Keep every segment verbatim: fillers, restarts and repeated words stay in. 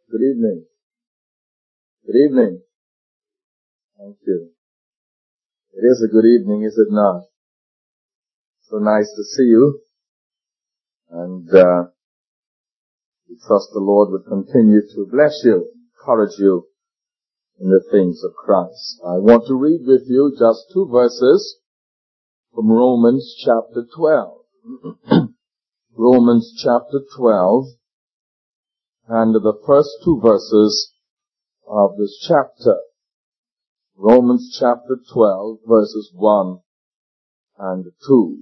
Good evening. Good evening. Thank you. It is a good evening, is it not? So nice to see you. And uh, we trust the Lord would continue to bless you, encourage you in the things of Christ. I want to read with you just two verses from Romans chapter twelve. Romans chapter twelve, and the first two verses of this chapter. Romans chapter twelve, verses one and two.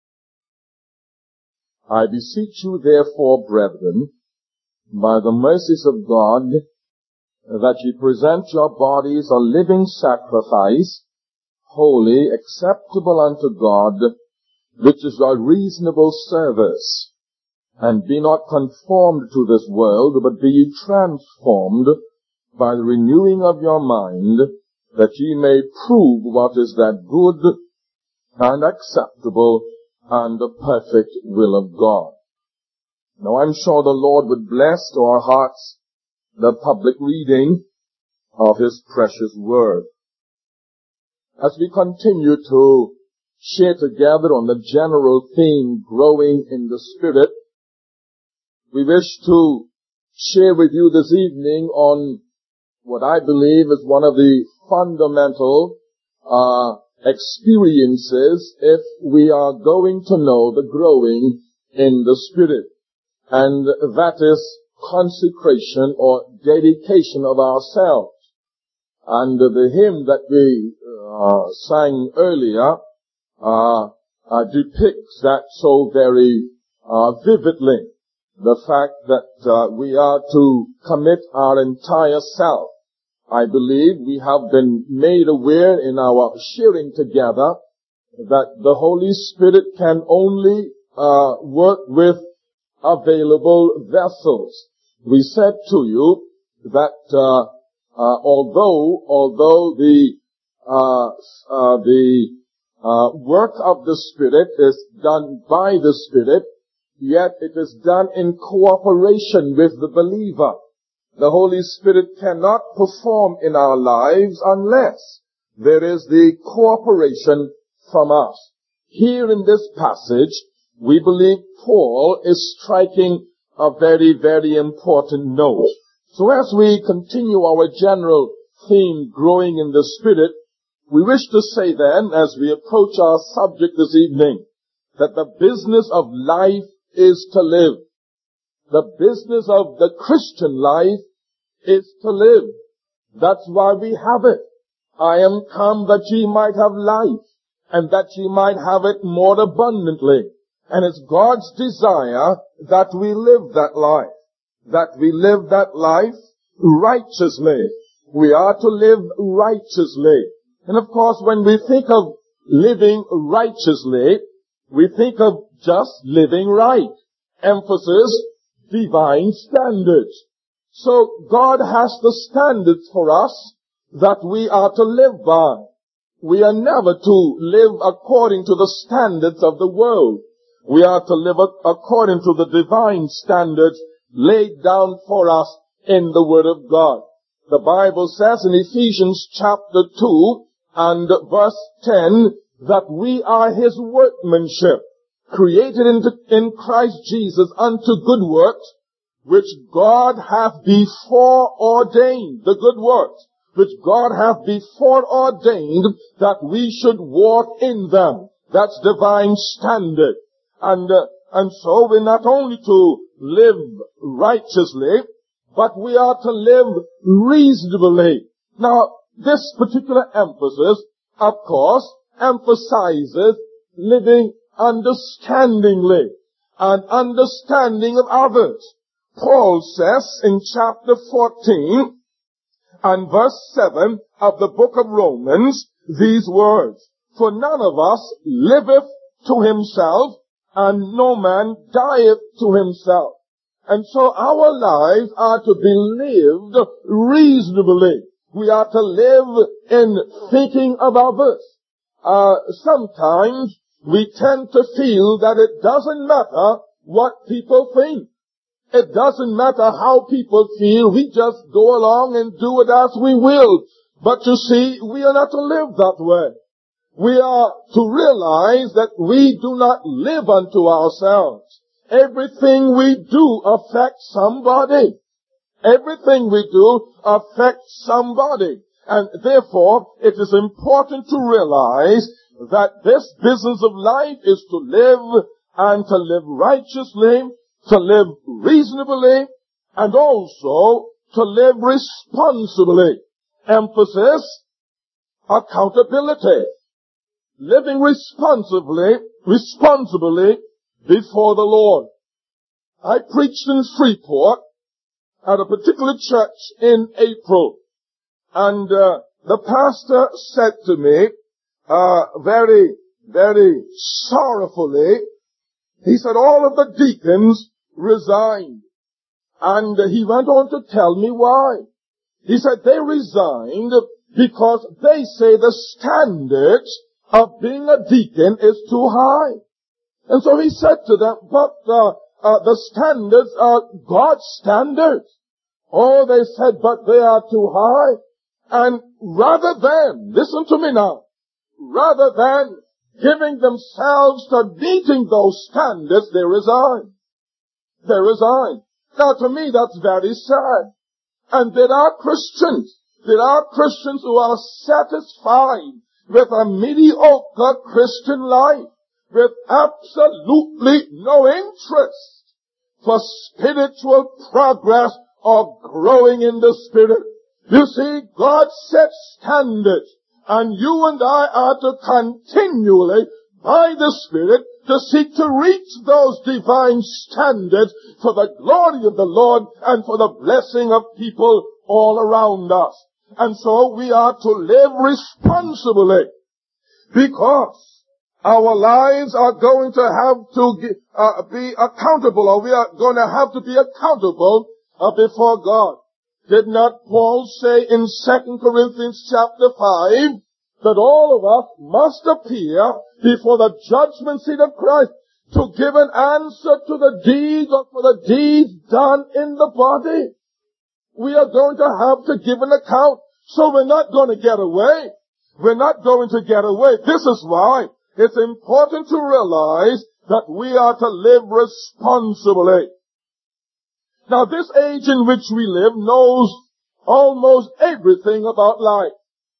I beseech you therefore, brethren, by the mercies of God, that ye present your bodies a living sacrifice, holy, acceptable unto God, which is your reasonable service. And be not conformed to this world, but be ye transformed by the renewing of your mind, that ye may prove what is that good and acceptable and the perfect will of God. Now I'm sure the Lord would bless to our hearts the public reading of His precious Word. As we continue to share together on the general theme, growing in the Spirit, we wish to share with you this evening on what I believe is one of the fundamental uh experiences if we are going to know the growing in the Spirit. And that is consecration or dedication of ourselves. And the hymn that we uh, sang earlier uh, uh depicts that so very uh vividly. The fact that uh, we are to commit our entire self. I believe we have been made aware in our sharing together that the Holy Spirit can only uh, work with available vessels. We said to you that uh, uh, although although the uh, uh, the uh, work of the Spirit is done by the Spirit, yet it is done in cooperation with the believer. The Holy Spirit cannot perform in our lives unless there is the cooperation from us. Here in this passage, we believe Paul is striking a very, very important note. So as we continue our general theme, growing in the Spirit, we wish to say then, as we approach our subject this evening, that the business of life is to live. The business of the Christian life is to live. That's why we have it. I am come that ye might have life, and that ye might have it more abundantly. And it's God's desire that we live that life, that we live that life righteously. We are to live righteously. And of course, when we think of living righteously, we think of just living right. Emphasis, divine standards. So God has the standards for us that we are to live by. We are never to live according to the standards of the world. We are to live according to the divine standards laid down for us in the Word of God. The Bible says in Ephesians chapter two and verse ten that we are His workmanship, created in, in Christ Jesus unto good works, which God hath before ordained, the good works, which God hath before ordained that we should walk in them. That's divine standard. And, uh, and so we're not only to live righteously, but we are to live reasonably. Now, this particular emphasis, of course, emphasizes living understandingly and understanding of others. Paul says in chapter fourteen and verse seven of the book of Romans these words, for none of us liveth to himself, and no man dieth to himself. And so our lives are to be lived reasonably. We are to live in thinking of others. Uh, sometimes we tend to feel that it doesn't matter what people think. It doesn't matter how people feel. We just go along and do it as we will. But you see, we are not to live that way. We are to realize that we do not live unto ourselves. Everything we do affects somebody. Everything we do affects somebody. And therefore, it is important to realize that this business of life is to live and to live righteously, to live reasonably, and also to live responsibly. Emphasis, accountability. Living responsibly, responsibly before the Lord. I preached in Freeport at a particular church in April, and uh, the pastor said to me, uh, very, very sorrowfully, he said all of the deacons resigned, and uh, he went on to tell me why. He said they resigned because they say the standards of being a deacon is too high. And so he said to them, but uh, uh, the standards are God's standards. Oh, they said, but they are too high. And rather than, listen to me now, rather than giving themselves to meeting those standards, they resign. They resign. Now to me that's very sad. And there are Christians, there are Christians who are satisfied with a mediocre Christian life, with absolutely no interest for spiritual progress or growing in the Spirit. You see, God sets standards, and you and I are to continually, by the Spirit, to seek to reach those divine standards for the glory of the Lord and for the blessing of people all around us. And so we are to live responsibly, because our lives are going to have to uh, be accountable, or we are going to have to be accountable uh, before God. Did not Paul say in Second Corinthians chapter five that all of us must appear before the judgment seat of Christ to give an answer to the deeds or for the deeds done in the body? We are going to have to give an account. So we're not going to get away. We're not going to get away. This is why it's important to realize that we are to live responsibly. Now, this age in which we live knows almost everything about life.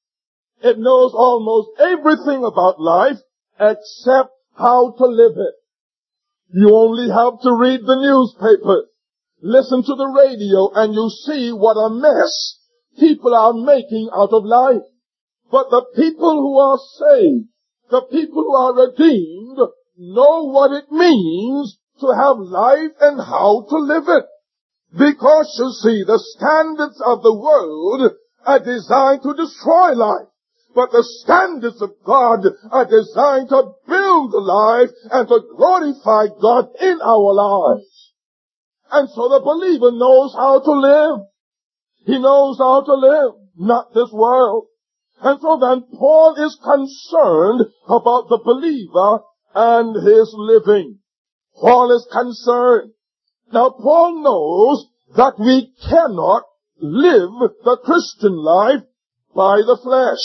It knows almost everything about life except how to live it. You only have to read the newspaper, listen to the radio, and you see what a mess people are making out of life. But the people who are saved, the people who are redeemed, know what it means to have life and how to live it. Because, you see, the standards of the world are designed to destroy life. But the standards of God are designed to build life and to glorify God in our lives. And so the believer knows how to live. He knows how to live, not this world. And so then Paul is concerned about the believer and his living. Paul is concerned. Now Paul knows that we cannot live the Christian life by the flesh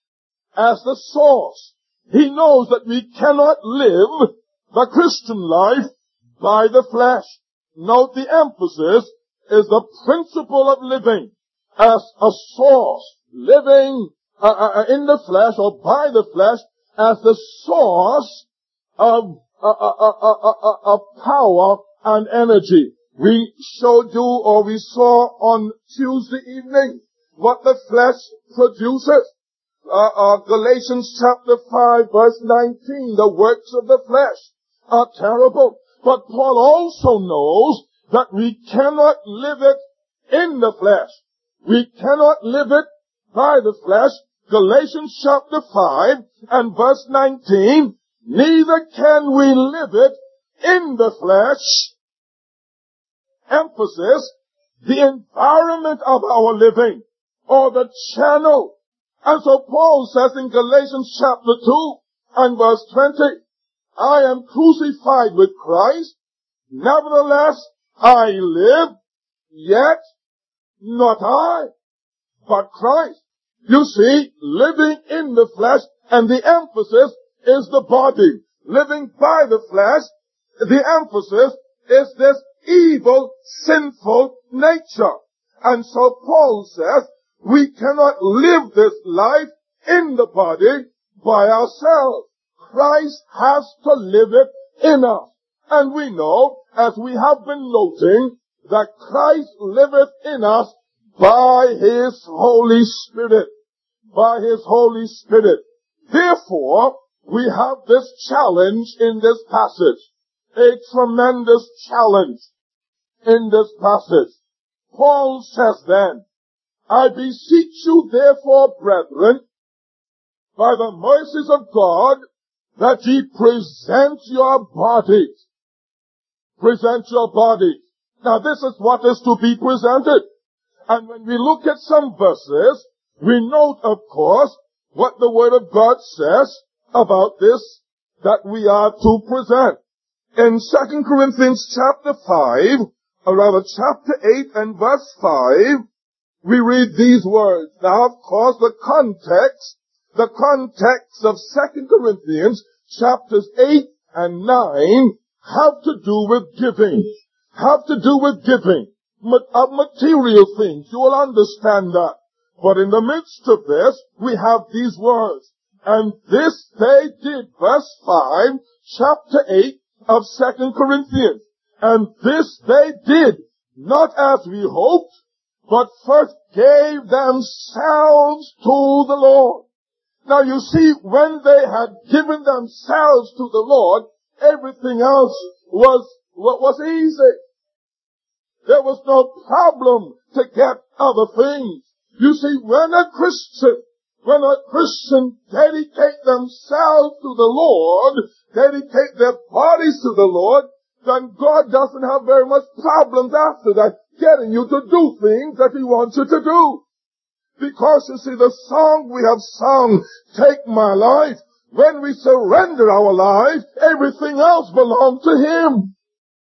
as the source. He knows that we cannot live the Christian life by the flesh. Note the emphasis is the principle of living as a source. Living uh, uh, in the flesh or by the flesh as the source of, uh, uh, uh, uh, uh, of power and energy. We showed you, or we saw on Tuesday evening, what the flesh produces. Uh, uh, Galatians chapter five verse nineteen, the works of the flesh are terrible. But Paul also knows that we cannot live it in the flesh. We cannot live it by the flesh. Galatians chapter five and verse nineteen, neither can we live it in the flesh. Emphasis, the environment of our living, or the channel. And so Paul says in Galatians chapter two and verse twenty, I am crucified with Christ, nevertheless I live, yet not I, but Christ. You see, living in the flesh, and the emphasis is the body. Living by the flesh, the emphasis is this evil, sinful nature. And so Paul says, we cannot live this life in the body by ourselves. Christ has to live it in us. And we know, as we have been noting, that Christ liveth in us by His Holy Spirit. By His Holy Spirit. Therefore, we have this challenge in this passage. A tremendous challenge in this passage. Paul says then, I beseech you therefore, brethren, by the mercies of God, that ye present your bodies. Present your bodies. Now this is what is to be presented. And when we look at some verses, we note, of course, what the Word of God says about this, that we are to present. In Second Corinthians chapter five, or rather chapter eight and verse five, we read these words. Now, of course, the context, the context of Second Corinthians chapters eight and nine have to do with giving. Have to do with giving of material things. You will understand that. But in the midst of this, we have these words. And this they did, verse five, chapter eight of Second Corinthians. And this they did, not as we hoped, but first gave themselves to the Lord. Now you see, when they had given themselves to the Lord, everything else was, was easy. There was no problem to get other things. You see, when a Christian, when a Christian dedicate themselves to the Lord, dedicate their bodies to the Lord, then God doesn't have very much problems after that, getting you to do things that He wants you to do. Because you see, the song we have sung, Take My Life, when we surrender our life, everything else belongs to Him.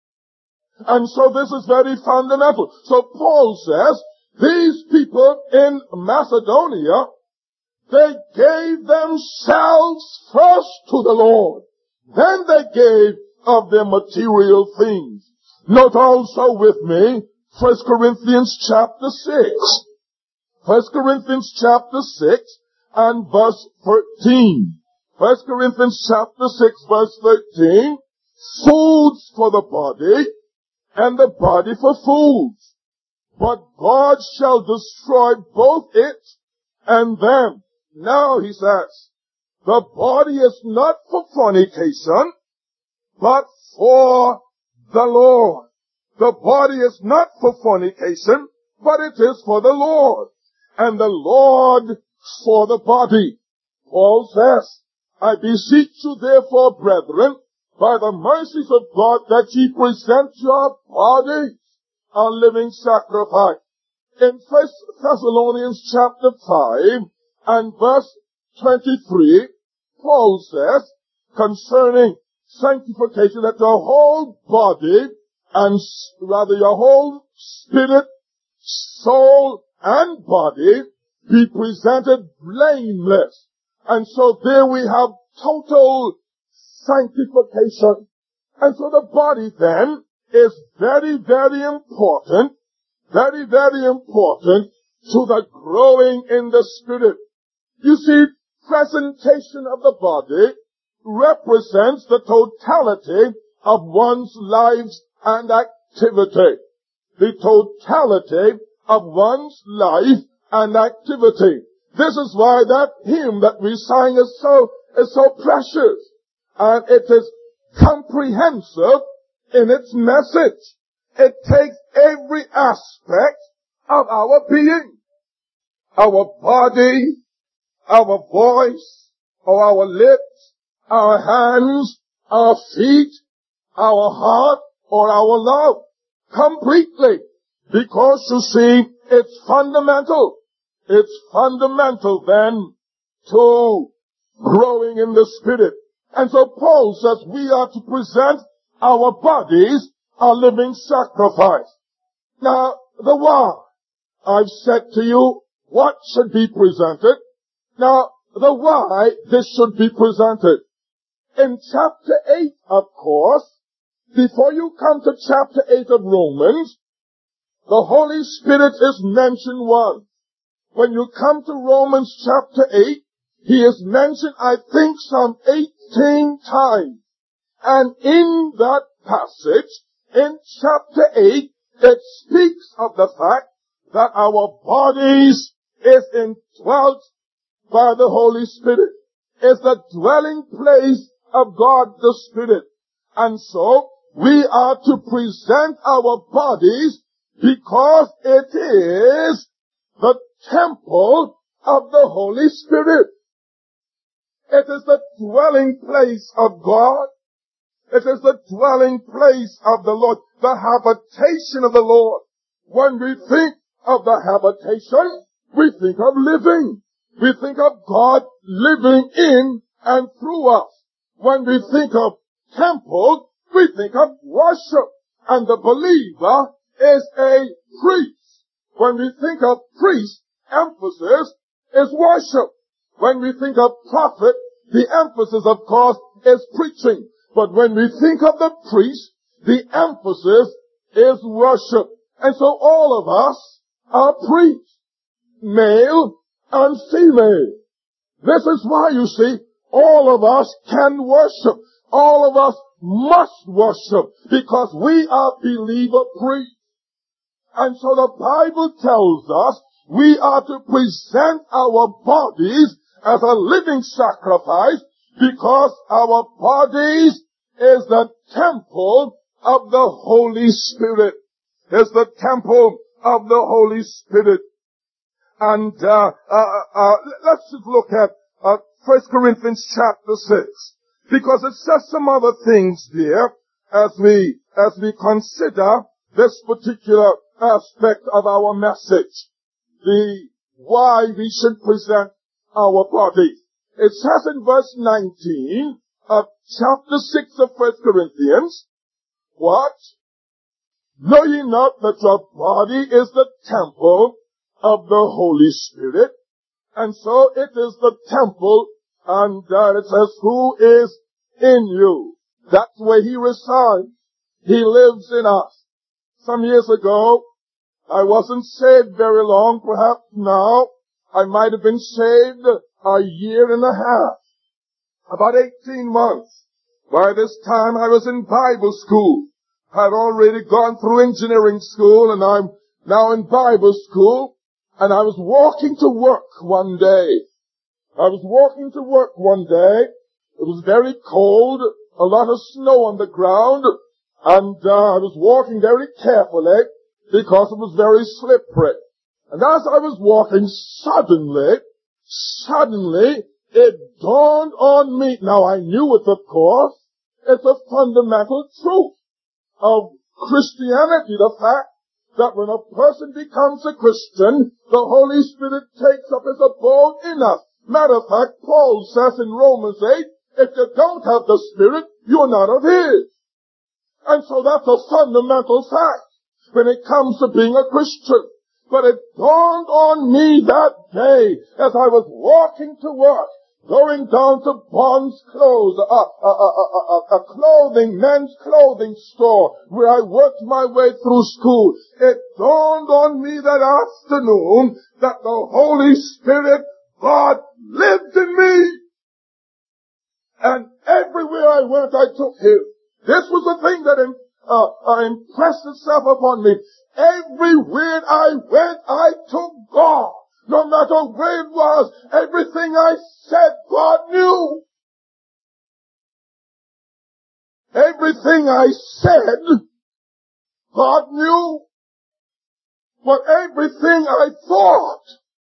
And so this is very fundamental. So Paul says, these people in Macedonia, they gave themselves first to the Lord. Then they gave of their material things. Note also with me, First Corinthians chapter six. First Corinthians chapter six and verse thirteen. First Corinthians chapter six verse thirteen. Foods for the body, and the body for foods. But God shall destroy both it and them. Now, he says, the body is not for fornication, but for the Lord. The body is not for fornication, but it is for the Lord. And the Lord for the body. Paul says, I beseech you therefore, brethren, by the mercies of God, that ye present your bodies a living sacrifice. In First Thessalonians chapter five and verse twenty-three, Paul says, concerning sanctification, that your whole body, and rather your whole spirit, soul, and body be presented blameless. And so there we have total sanctification. And so the body then is very, very important, very, very important to the growing in the Spirit. You see, presentation of the body represents the totality of one's lives and activity. The totality of one's life and activity. This is why that hymn that we sang is so, is so precious. And it is comprehensive in its message. It takes every aspect of our being. Our body, our voice, or our lips, our hands, our feet, our heart, or our love. Completely. Because you see, it's fundamental. It's fundamental then to growing in the Spirit. And so Paul says we are to present our bodies a living sacrifice. Now, the why. I've said to you what should be presented. Now, the why this should be presented. In chapter eight, of course, before you come to chapter eight of Romans, the Holy Spirit is mentioned once. When you come to Romans chapter eight, He is mentioned, I think, some eighteen times. And in that passage, in chapter eight, it speaks of the fact that our bodies is indwelt by the Holy Spirit. It's the dwelling place of God the Spirit. And so, we are to present our bodies because it is the temple of the Holy Spirit. It is the dwelling place of God. It is the dwelling place of the Lord, the habitation of the Lord. When we think of the habitation, we think of living. We think of God living in and through us. When we think of temple, we think of worship. And the believer is a priest. When we think of priest, emphasis is worship. When we think of prophet, the emphasis, of course, is preaching. But when we think of the priest, the emphasis is worship. And so all of us are priests, male and female. This is why, you see, all of us can worship. All of us must worship because we are believer priests. And so the Bible tells us we are to present our bodies as a living sacrifice because our bodies is the temple of the Holy Spirit. Is the temple of the Holy Spirit. And uh, uh, uh, let's just look at uh, First Corinthians chapter six, because it says some other things there as we as we consider this particular aspect of our message, the why we should present our bodies. It says in verse nineteen of chapter six of First Corinthians, what? Know ye not that your body is the temple of the Holy Spirit? And so it is the temple, and uh, it says, who is in you? That's where He resides. He lives in us. Some years ago, I wasn't saved very long, perhaps now. I might have been saved a year and a half. About eighteen months. By this time I was in Bible school. I'd already gone through engineering school and I'm now in Bible school. And I was walking to work one day. I was walking to work one day. It was very cold, a lot of snow on the ground, and uh, I was walking very carefully because it was very slippery. And as I was walking, suddenly, suddenly, it dawned on me. Now I knew it, of course. It's a fundamental truth of Christianity, the fact that when a person becomes a Christian, the Holy Spirit takes up His abode in us. Matter of fact, Paul says in Romans eight, if you don't have the Spirit, you're not of His. And so that's a fundamental fact when it comes to being a Christian. But it dawned on me that day as I was walking to work, going down to Bond's Clothes, a, a, a, a, a clothing, men's clothing store, where I worked my way through school. It dawned on me that afternoon that the Holy Spirit, God, lived in me. And everywhere I went, I took Him. This was the thing that uh, uh, impressed itself upon me. Everywhere I went, I took God. No matter where it was, everything I said, God knew. Everything I said, God knew. But everything I thought,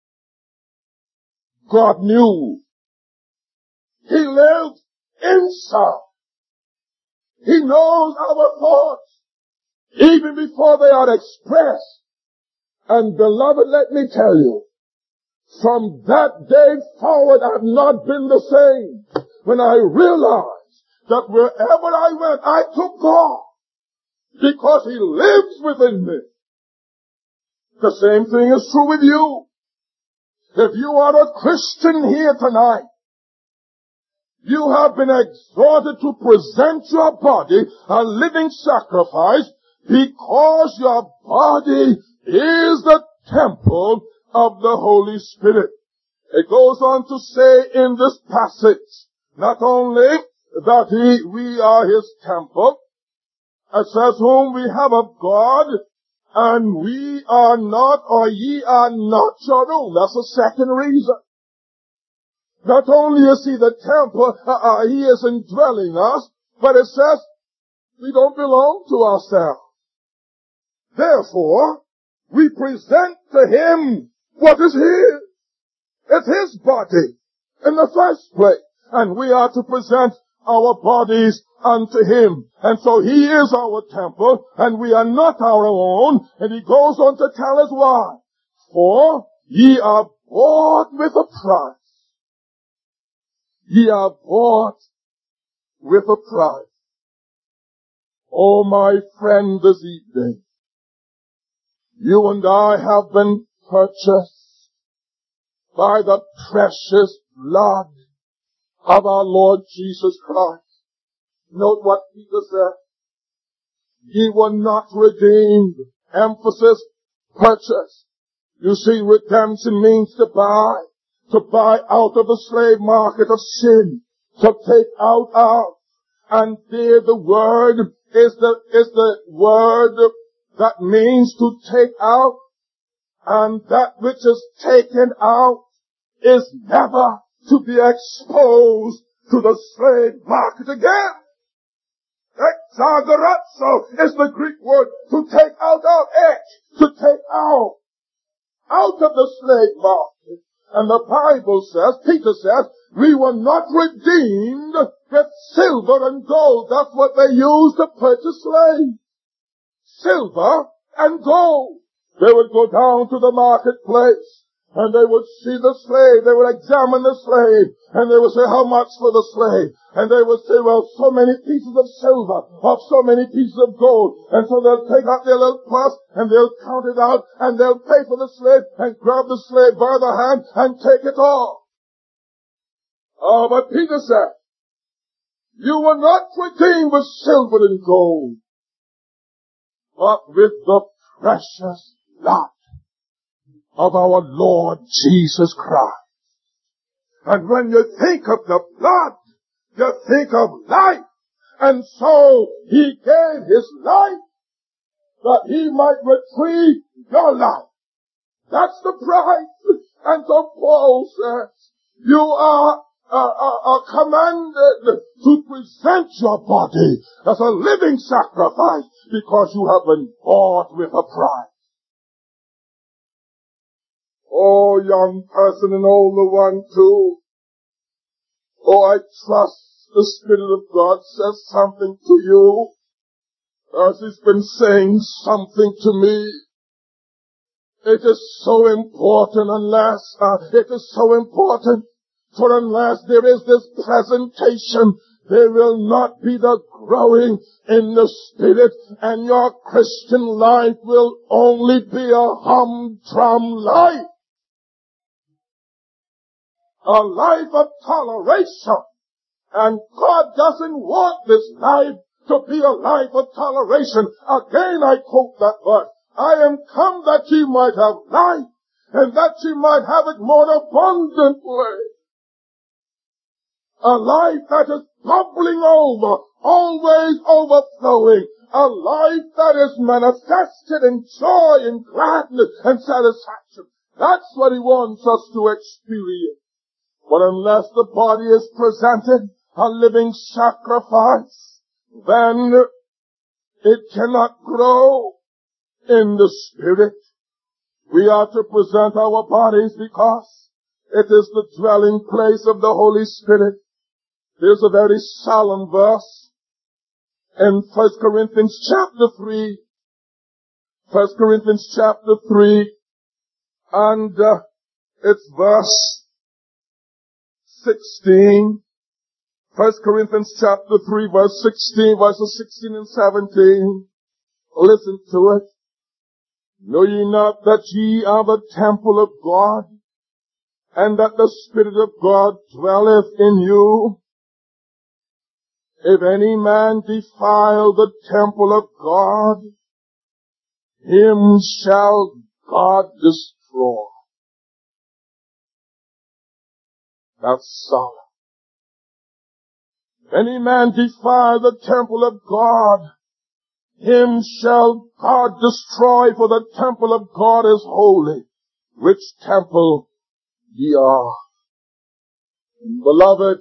God knew. He lives inside. He knows our thoughts, even before they are expressed. And beloved, let me tell you, from that day forward, I've not been the same. When I realized that wherever I went, I took God. because He lives within me. The same thing is true with you. If you are a Christian here tonight, you have been exhorted to present your body a living sacrifice because your body is the temple of the Holy Spirit. It goes on to say in this passage, not only that he, we are His temple, it says whom we have of God, and we are not, or ye are not your own. That's the second reason. Not only is He the temple, uh, uh, He is indwelling us, but it says we don't belong to ourselves. Therefore, we present to Him what is His. It's His body in the first place. And we are to present our bodies unto Him. And so He is our temple, and we are not our own. And He goes on to tell us why. For ye are bought with a price. Ye are bought with a price. Oh, my friend, this evening, you and I have been purchased by the precious blood of our Lord Jesus Christ. Note what Peter said. Ye were not redeemed. Emphasis, purchase. You see, redemption means to buy. To buy out of the slave market of sin. To take out of. And there the word is the, is the word that means to take out. And that which is taken out is never to be exposed to the slave market again. Exagaratzo is the Greek word to take out of it, to take out, out of the slave market. And the Bible says, Peter says, we were not redeemed with silver and gold. That's what they used to purchase slaves. Silver and gold. They would go down to the marketplace, and they would see the slave. They would examine the slave, and they would say, how much for the slave? And they would say, well, so many pieces of silver, or so many pieces of gold. And so they'll take out their little purse, and they'll count it out, and they'll pay for the slave, and grab the slave by the hand, and take it off. Oh, but Peter said, you were not redeemed with silver and gold, but with the precious blood of our Lord Jesus Christ. And when you think of the blood, you think of life. And so He gave His life that He might retrieve your life. That's the price. And so Paul says, you are uh, uh, uh, commanded to present your body as a living sacrifice because you have been bought with a price. Oh, young person and older one too. Oh, I trust the Spirit of God says something to you, as He's been saying something to me. It is so important unless, uh, it is so important, for unless there is this presentation, there will not be the growing in the Spirit, and your Christian life will only be a humdrum life. A life of toleration. And God doesn't want this life to be a life of toleration. Again, I quote that verse. I am come that ye might have life, and that ye might have it more abundantly. A life that is bubbling over, always overflowing. A life that is manifested in joy and gladness and satisfaction. That's what He wants us to experience. But unless the body is presented a living sacrifice, then it cannot grow in the Spirit. We are to present our bodies because it is the dwelling place of the Holy Spirit. There's a very solemn verse in First Corinthians chapter three. First Corinthians chapter three, and uh, it's verse sixteen. First Corinthians chapter three, verse sixteen, verses sixteen and seventeen. Listen to it. Know ye not that ye are the temple of God, and that the Spirit of God dwelleth in you? If any man defile the temple of God, him shall God destroy. That's solid. If any man defile the temple of God, him shall God destroy, for the temple of God is holy, which temple ye are. Beloved,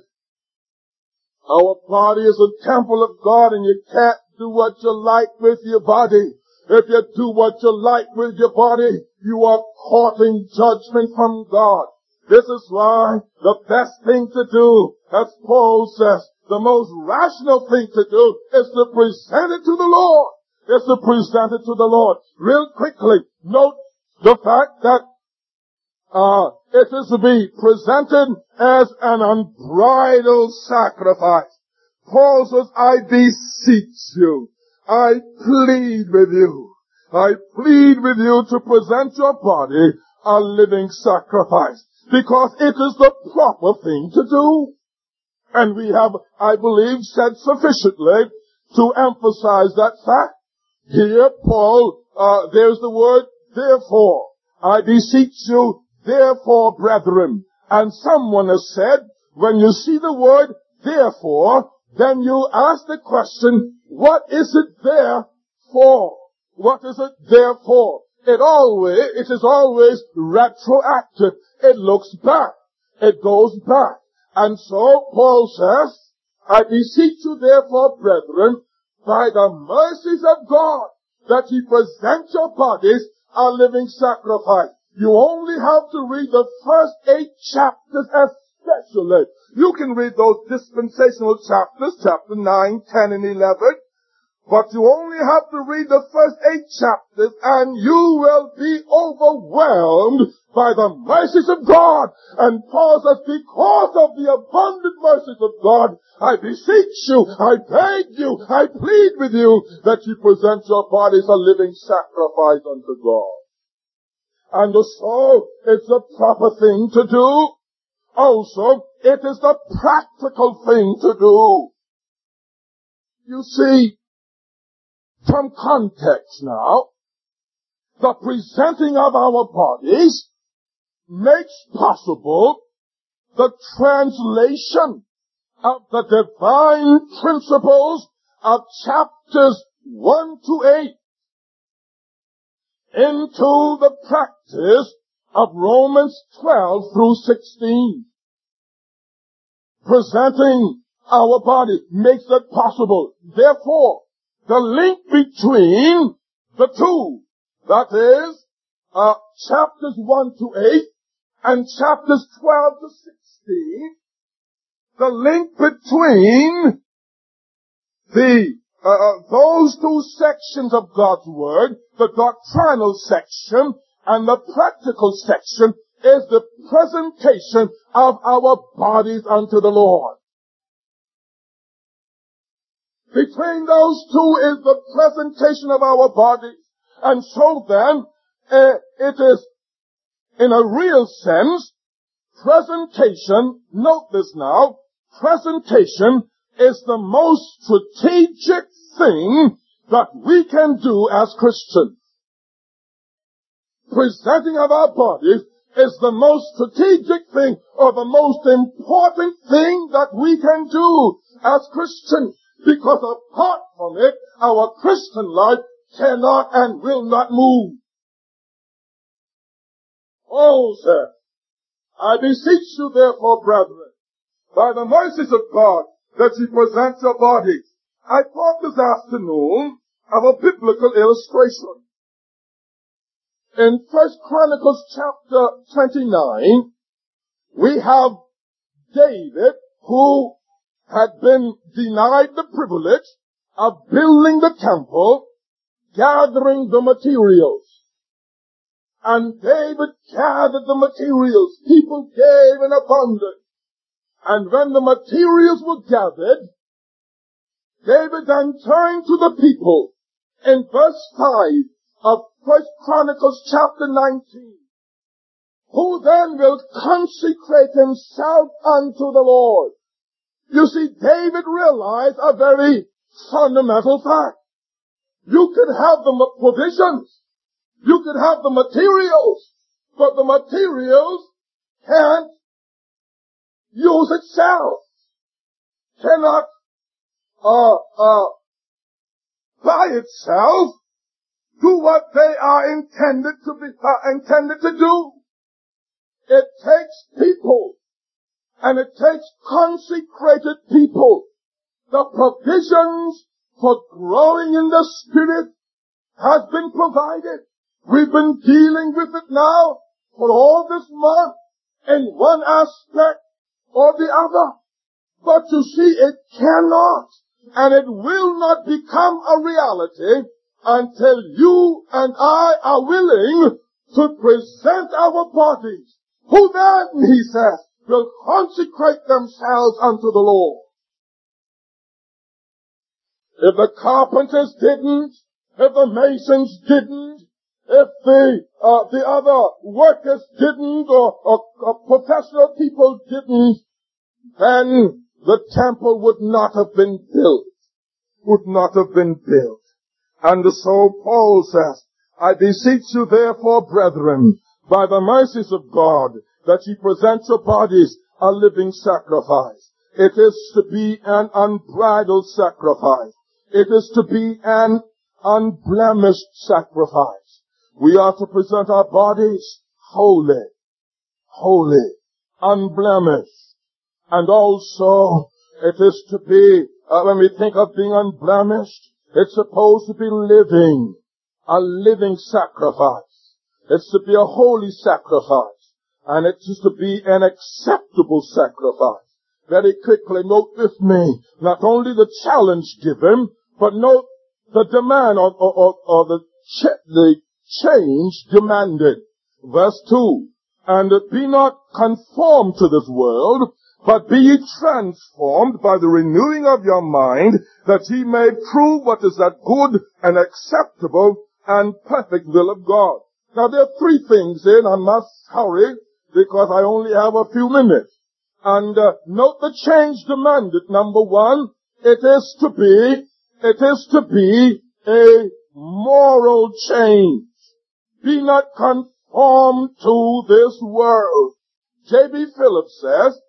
our body is a temple of God, and you can't do what you like with your body. If you do what you like with your body, you are courting judgment from God. This is why the best thing to do, as Paul says, the most rational thing to do is to present it to the Lord. Is to present it to the Lord. Real quickly, note the fact that uh it is to be presented as an unbridled sacrifice. Paul says, I beseech you, I plead with you, I plead with you to present your body a living sacrifice, because it is the proper thing to do. And we have, I believe, said sufficiently to emphasize that fact. Here, Paul, uh, there's the word, therefore. I beseech you, therefore, brethren. And someone has said, when you see the word, therefore, then you ask the question, what is it there for? What is it there for? It always, it is always retroactive. It looks back. It goes back. And so, Paul says, I beseech you therefore, brethren, by the mercies of God, that ye present your bodies a living sacrifice. You only have to read the first eight chapters especially. You can read those dispensational chapters, chapter nine, ten, and eleven. But you only have to read the first eight chapters and you will be overwhelmed by the mercies of God. And Paul says, because of the abundant mercies of God, I beseech you, I beg you, I plead with you that you present your bodies a living sacrifice unto God. And so, it's the proper thing to do. Also, it is the practical thing to do. You see, from context now, the presenting of our bodies makes possible the translation of the divine principles of chapters one to eight into the practice of Romans twelve through sixteen. Presenting our body makes that possible. Therefore, the link between the two, that is, uh, chapters one to eight and chapters twelve to sixteen, the link between the, uh, those two sections of God's Word, the doctrinal section and the practical section, is the presentation of our bodies unto the Lord. Between those two is the presentation of our bodies. And so then, uh, it is, in a real sense, presentation, note this now, presentation is the most strategic thing that we can do as Christians. Presenting of our bodies is the most strategic thing, or the most important thing that we can do as Christians. Because apart from it, our Christian life cannot and will not move. Paul said, I beseech you therefore, brethren, by the mercies of God, that ye present your bodies. I thought this afternoon of a biblical illustration. In First Chronicles chapter twenty-nine, we have David, who had been denied the privilege of building the temple, gathering the materials. And David gathered the materials. People gave in abundance. And when the materials were gathered, David then turned to the people in verse five of First Chronicles chapter nineteen, who then will consecrate himself unto the Lord. You see, David realized a very fundamental fact. You can have the provisions, you can have the materials, but the materials can't use itself, cannot uh, uh, by itself do what they are intended to be uh, intended to do. It takes people, and it takes consecrated people. The provisions for growing in the Spirit has been provided. We've been dealing with it now for all this month in one aspect or the other. But you see, it cannot and it will not become a reality until you and I are willing to present our bodies. Who then, he says, will consecrate themselves unto the Lord. If the carpenters didn't, if the masons didn't, if the uh, the other workers didn't, or, or, or professional people didn't, then the temple would not have been built. Would not have been built. And so Paul says, I beseech you therefore, brethren, by the mercies of God, that ye present your bodies a living sacrifice. It is to be an unbridled sacrifice. It is to be an unblemished sacrifice. We are to present our bodies holy, holy, unblemished. And also, it is to be, uh, when we think of being unblemished, it's supposed to be living, a living sacrifice. It's to be a holy sacrifice. And it is to be an acceptable sacrifice. Very quickly, note with me, not only the challenge given, but note the demand or, or, or, or the, ch- the change demanded. Verse two, and be not conformed to this world, but be ye transformed by the renewing of your mind, that ye may prove what is that good and acceptable and perfect will of God. Now there are three things in, I must hurry, because I only have a few minutes. And uh, note the change demanded. Number one, it is to be, it is to be a moral change. Be not conformed to this world. J B Phillips says,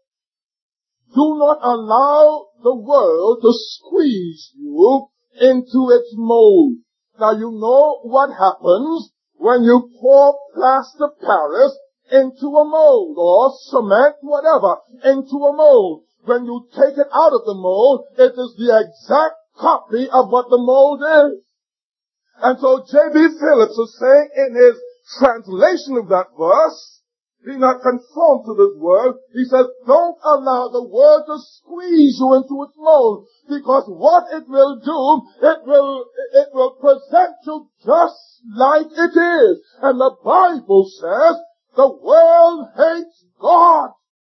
do not allow the world to squeeze you into its mold. Now you know what happens when you pour plaster Paris into a mold, or cement, whatever, into a mold. When you take it out of the mold, it is the exact copy of what the mold is. And so J B Phillips is saying in his translation of that verse, be not conformed to this world. He says, don't allow the world to squeeze you into its mold, because what it will do, it will, it will present you just like it is. And the Bible says, the world hates God.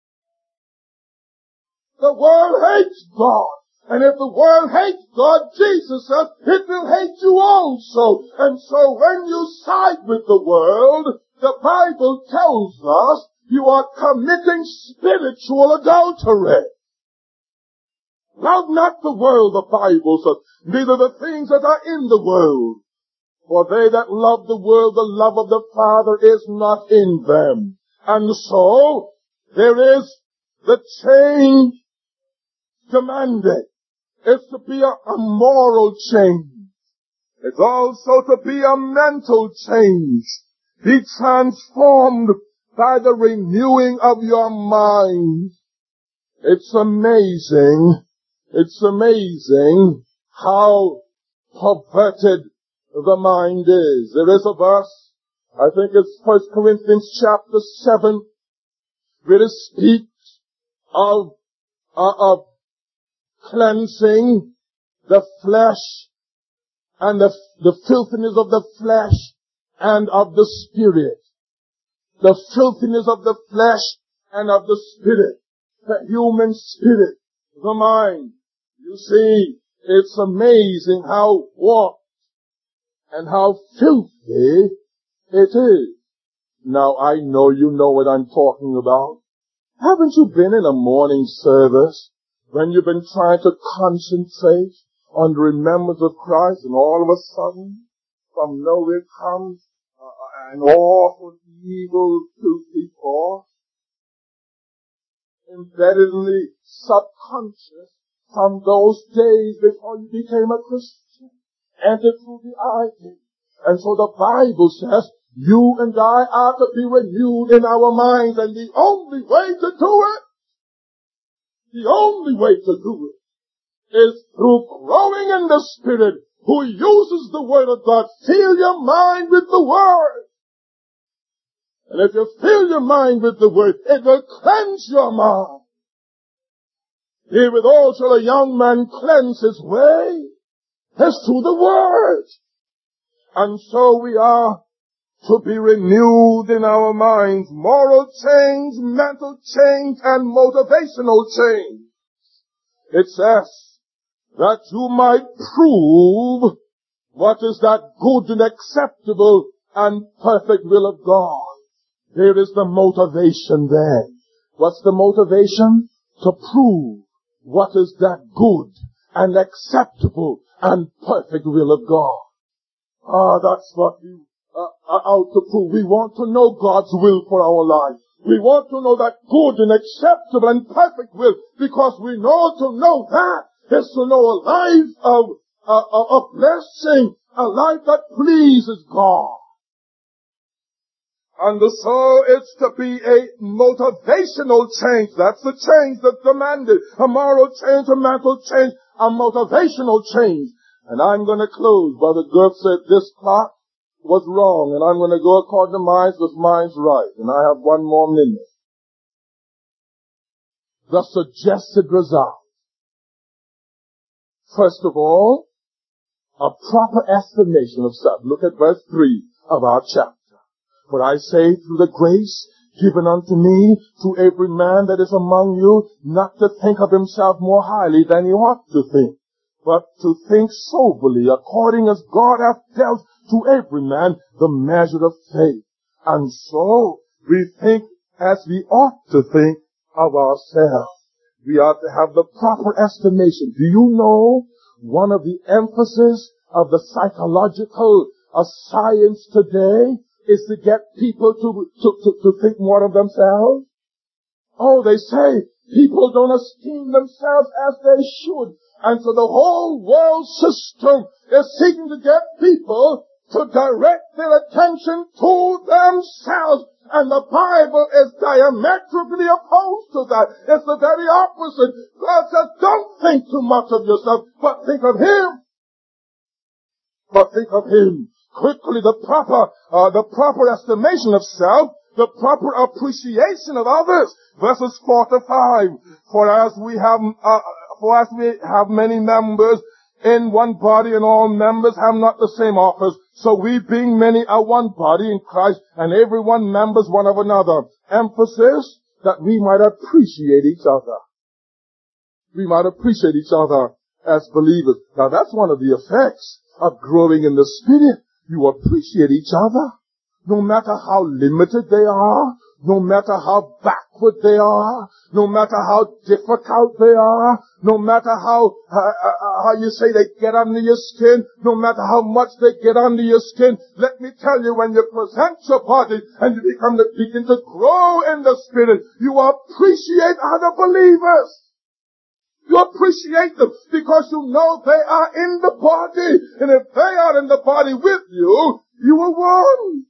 The world hates God. And if the world hates God, Jesus says, it will hate you also. And so when you side with the world, the Bible tells us you are committing spiritual adultery. Love not the world, the Bible says, neither the things that are in the world. For they that love the world, the love of the Father is not in them. And so, there is the change demanded. It's to be a, a moral change. It's also to be a mental change. Be transformed by the renewing of your mind. It's amazing, it's amazing how perverted the mind is. There is a verse, I think it's First Corinthians chapter seven, where it speaks of, uh, of cleansing the flesh and the, the filthiness of the flesh and of the spirit. The filthiness of the flesh and of the spirit. The human spirit. The mind. You see, it's amazing how warped and how filthy it is. Now I know you know what I'm talking about. Haven't you been in a morning service when you've been trying to concentrate on the remembrance of Christ, and all of a sudden, from nowhere comes uh, an awful, evil, filthy thought, embedded in the subconscious from those days before you became a Christian, entered through the eye gate. And so the Bible says, you and I are to be renewed in our minds, and the only way to do it, the only way to do it, is through growing in the Spirit, who uses the Word of God. Fill your mind with the Word. And if you fill your mind with the Word, it will cleanse your mind. Herewithal shall a young man cleanse his way, as through the Word. And so we are to be renewed in our minds. Moral change, mental change, and motivational change. It says that you might prove what is that good and acceptable and perfect will of God. There is the motivation there. What's the motivation? To prove what is that good and acceptable and perfect will of God. Ah, that's what we uh, are out to prove. We want to know God's will for our life. We want to know that good and acceptable and perfect will, because we know to know that is to know a life of, uh, of blessing, a life that pleases God. And so it's to be a motivational change. That's the change that's demanded. A moral change, a mental change, a motivational change. And I'm going to close. Brother Gerth said this clock was wrong, and I'm going to go according to mine, because mine's right. And I have one more minute. The suggested result. First of all, a proper estimation of self. Look at verse three of our chapter. For I say, through the grace given unto me, to every man that is among you, not to think of himself more highly than he ought to think, but to think soberly, according as God hath dealt to every man the measure of faith. And so we think as we ought to think of ourselves. We ought to have the proper estimation. Do you know one of the emphasis of the psychological uh, science today is to get people to, to, to, to think more of themselves? Oh, they say people don't esteem themselves as they should. And so the whole world system is seeking to get people to direct their attention to themselves. And the Bible is diametrically opposed to that. It's the very opposite. God says, don't think too much of yourself, but think of Him. But think of Him. Quickly, the proper, uh, the proper estimation of self, the proper appreciation of others. Verses four to five. For as we have, uh, for as we have many members in one body, and all members have not the same office, so we being many are one body in Christ, and every one members one of another. Emphasis that we might appreciate each other. We might appreciate each other as believers. Now that's one of the effects of growing in the Spirit. You appreciate each other, no matter how limited they are, no matter how backward they are, no matter how difficult they are, no matter how, uh, uh, how you say they get under your skin, no matter how much they get under your skin. Let me tell you, when you present your body and you become to begin to grow in the Spirit, you appreciate other believers. You appreciate them because you know they are in the body. And if they are in the body with you, you are one.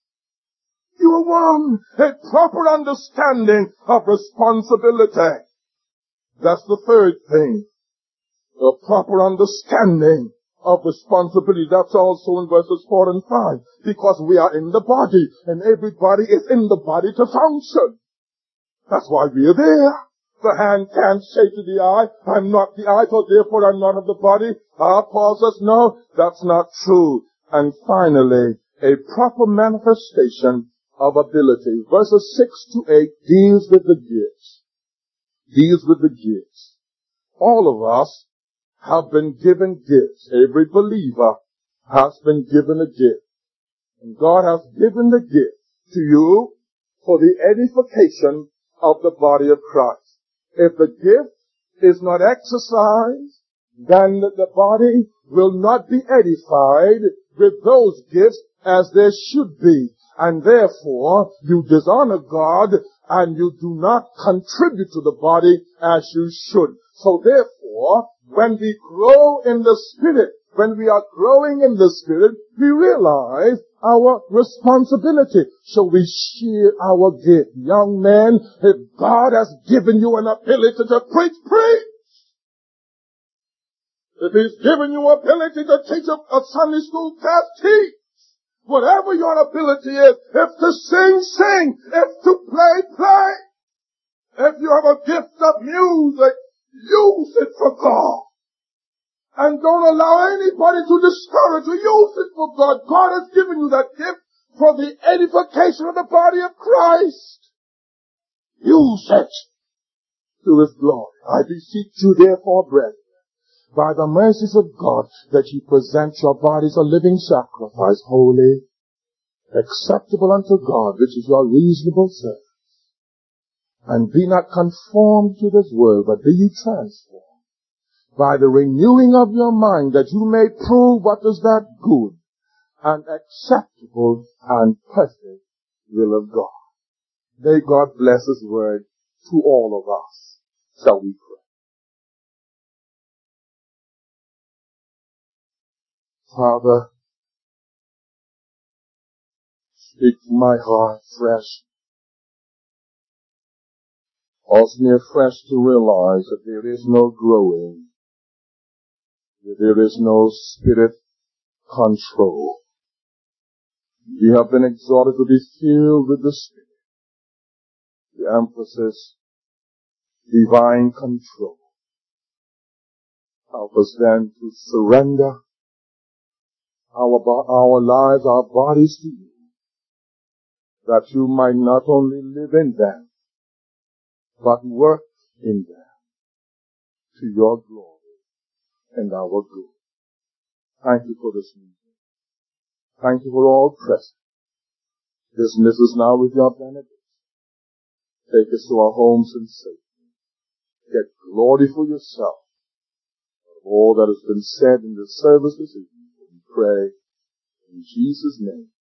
You are one. A proper understanding of responsibility. That's the third thing. A proper understanding of responsibility. That's also in verses four and five. Because we are in the body, and everybody is in the body to function. That's why we are there. The hand can't say to the eye, I'm not the eye, so therefore I'm not of the body. Ah, Paul says, no, that's not true. And finally, a proper manifestation of ability. Verses six to eight deals with the gifts. Deals with the gifts. All of us have been given gifts. Every believer has been given a gift. And God has given the gift to you for the edification of the body of Christ. If the gift is not exercised, then the body will not be edified with those gifts as they should be. And therefore, you dishonor God and you do not contribute to the body as you should. So therefore, when we grow in the Spirit, when we are growing in the Spirit, we realize our responsibility. So we share our gift. Young man, if God has given you an ability to preach, preach. If He's given you ability to teach a, a Sunday school class, teach. Whatever your ability is, if to sing, sing. If to play, play. If you have a gift of music, use it for God. And don't allow anybody to discourage you. Use it for God. God has given you that gift for the edification of the body of Christ. Use it to His glory. I beseech you therefore, brethren, by the mercies of God, that ye present your bodies a living sacrifice, holy, acceptable unto God, which is your reasonable service. And be not conformed to this world, but be ye transformed by the renewing of your mind, that you may prove what is that good and acceptable and perfect will of God. May God bless His word to all of us. Shall we pray? Father, speak to my heart fresh. Cause me afresh to realize that there is no growing, that there is no spirit control. We have been exhorted to be filled with the Spirit. The emphasis, divine control. Help us then to surrender our, our lives, our bodies to you, that you might not only live in them, but work in them to your glory and our good. Thank you for this meeting. Thank you for all present. Dismiss us now with your benediction. Take us to our homes in safety. Get glory for yourself. Of all that has been said in this service this evening, we pray in Jesus' name.